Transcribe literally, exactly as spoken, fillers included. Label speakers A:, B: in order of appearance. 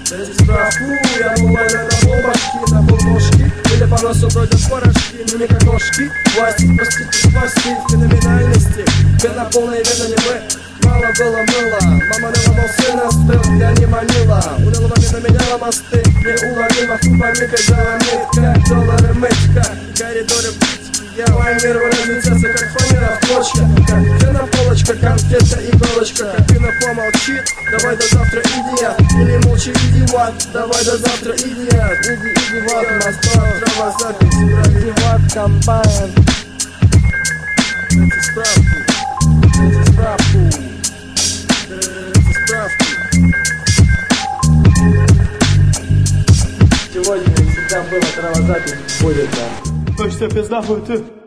A: Дайте справку, я буквально на полбашки, на полножки. Или по носу бродят порошки, ну не как ножки. Пластик, простите, пластик, феноменальности. Пена полная, видно не вы. Мало было мыла, мама не ломал сына, стрел я не манила. Уныло момента меняла мосты, неуловимо купами бежала нитка. Доллары мычка, в коридоре птички. Я мой мир разлетелся, как фанера в клочья. Как на полочка, конфета, иголочка. Как вино помолчит, давай до завтра, идиот. Или молчи, идиот, давай до завтра, идиот. Иди, идиот, настал травозапись, идиот, комбайн. Дайте справку, дайте справку, дайте справку. Сегодня и всегда была травозапись, будет, да.
B: Ой, что, пизда, хуй ты.